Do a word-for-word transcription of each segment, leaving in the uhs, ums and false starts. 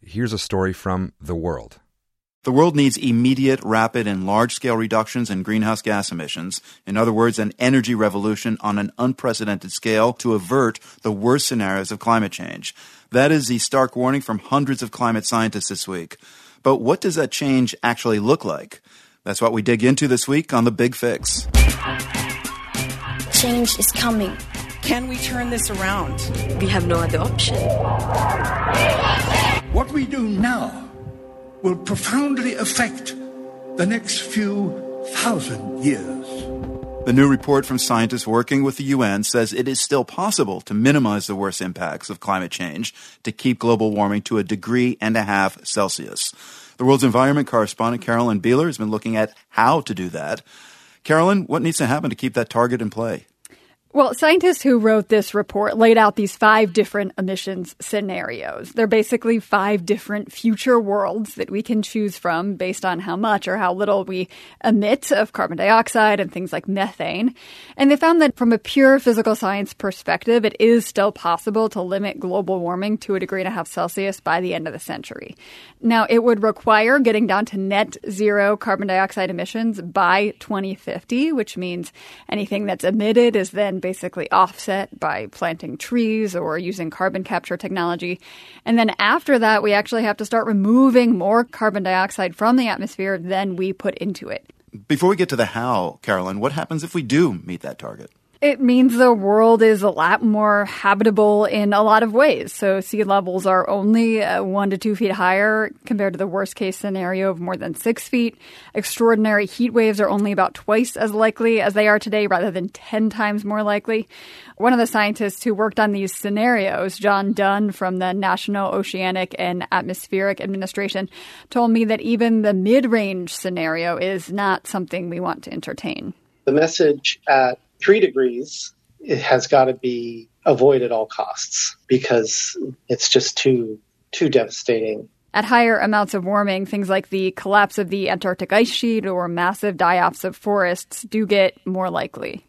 here's a story from The World. The world needs immediate, rapid, and large-scale reductions in greenhouse gas emissions. In other words, an energy revolution on an unprecedented scale to avert the worst scenarios of climate change. That is the stark warning from hundreds of climate scientists this week. But what does that change actually look like? That's what we dig into this week on The Big Fix. Change is coming. Can we turn this around? We have no other option. What we do now will profoundly affect the next few thousand years. The new report from scientists working with the U N says it is still possible to minimize the worst impacts of climate change to keep global warming to a degree and a half Celsius. The world's environment correspondent Carolyn Beeler has been looking at how to do that. Carolyn, what needs to happen to keep that target in play? Well, scientists who wrote this report laid out these five different emissions scenarios. They're basically five different future worlds that we can choose from based on how much or how little we emit of carbon dioxide and things like methane. And they found that from a pure physical science perspective, it is still possible to limit global warming to a degree and a half Celsius by the end of the century. Now, it would require getting down to net zero carbon dioxide emissions by twenty fifty, which means anything that's emitted is then basically offset by planting trees or using carbon capture technology. And then after that, we actually have to start removing more carbon dioxide from the atmosphere than we put into it. Before we get to the how, Carolyn, what happens if we do meet that target? It means the world is a lot more habitable in a lot of ways. So sea levels are only uh, one to two feet higher compared to the worst case scenario of more than six feet. Extraordinary heat waves are only about twice as likely as they are today, rather than ten times more likely. One of the scientists who worked on these scenarios, John Dunn from the National Oceanic and Atmospheric Administration, told me that even the mid-range scenario is not something we want to entertain. The message at three degrees, it has got to be avoided at all costs because it's just too too devastating. At higher amounts of warming, things like the collapse of the Antarctic ice sheet or massive die-offs of forests do get more likely.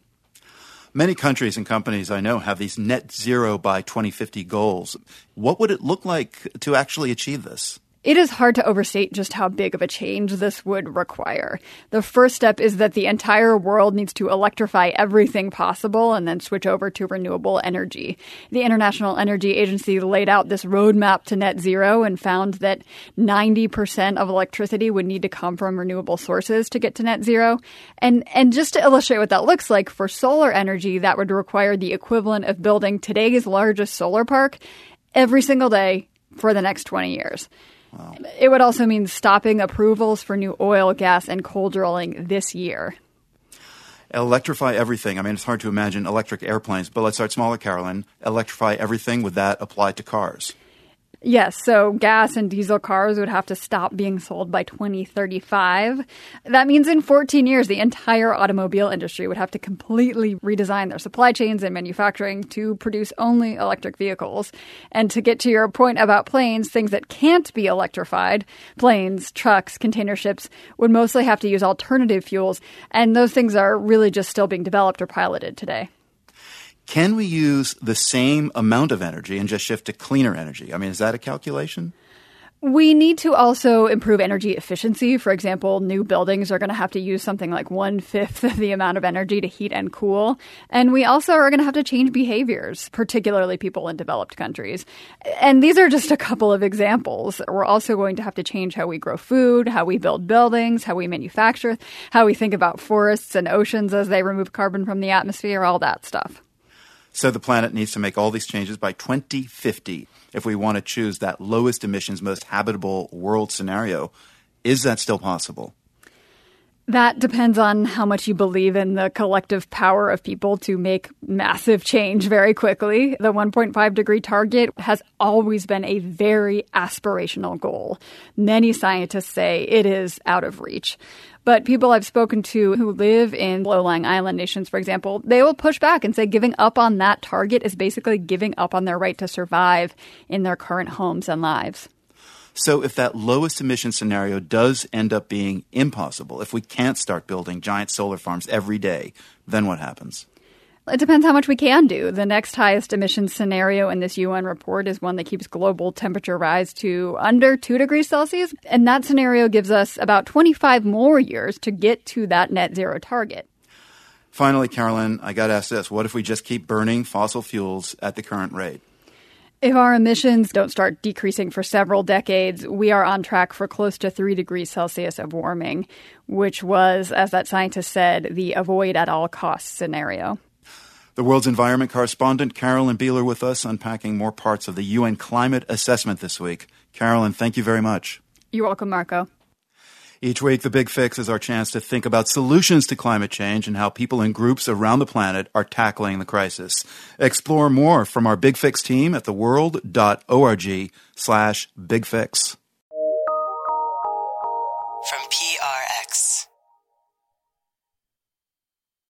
Many countries and companies I know have these net zero by twenty fifty goals. What would it look like to actually achieve this? It is hard to overstate just how big of a change this would require. The first step is that the entire world needs to electrify everything possible and then switch over to renewable energy. The International Energy Agency laid out this roadmap to net zero and found that ninety percent of electricity would need to come from renewable sources to get to net zero. And, and just to illustrate what that looks like, for solar energy, that would require the equivalent of building today's largest solar park every single day for the next twenty years. Wow. It would also mean stopping approvals for new oil, gas, and coal drilling this year. Electrify everything. I mean, it's hard to imagine electric airplanes, but let's start smaller, Carolyn. Electrify everything. Would that apply to cars? Yes, so gas and diesel cars would have to stop being sold by twenty thirty-five. That means in fourteen years, the entire automobile industry would have to completely redesign their supply chains and manufacturing to produce only electric vehicles. And to get to your point about planes, things that can't be electrified, planes, trucks, container ships, would mostly have to use alternative fuels. And those things are really just still being developed or piloted today. Can we use the same amount of energy and just shift to cleaner energy? I mean, is that a calculation? We need to also improve energy efficiency. For example, new buildings are going to have to use something like one-fifth of the amount of energy to heat and cool. And we also are going to have to change behaviors, particularly people in developed countries. And these are just a couple of examples. We're also going to have to change how we grow food, how we build buildings, how we manufacture, how we think about forests and oceans as they remove carbon from the atmosphere, all that stuff. So the planet needs to make all these changes by twenty fifty if we want to choose that lowest emissions, most habitable world scenario. Is that still possible? That depends on how much you believe in the collective power of people to make massive change very quickly. The one point five degree target has always been a very aspirational goal. Many scientists say it is out of reach. But people I've spoken to who live in low-lying island nations, for example, they will push back and say giving up on that target is basically giving up on their right to survive in their current homes and lives. So if that lowest emission scenario does end up being impossible, if we can't start building giant solar farms every day, then what happens? It depends how much we can do. The next highest emissions scenario in this U N report is one that keeps global temperature rise to under two degrees Celsius. And that scenario gives us about twenty-five more years to get to that net zero target. Finally, Carolyn, I got to ask this. What if we just keep burning fossil fuels at the current rate? If our emissions don't start decreasing for several decades, we are on track for close to three degrees Celsius of warming, which was, as that scientist said, the avoid at all costs scenario. The World's Environment correspondent Carolyn Beeler with us, unpacking more parts of the U N climate assessment this week. Carolyn, thank you very much. You're welcome, Marco. Each week, The Big Fix is our chance to think about solutions to climate change and how people in groups around the planet are tackling the crisis. Explore more from our Big Fix team at theworld.org slash bigfix.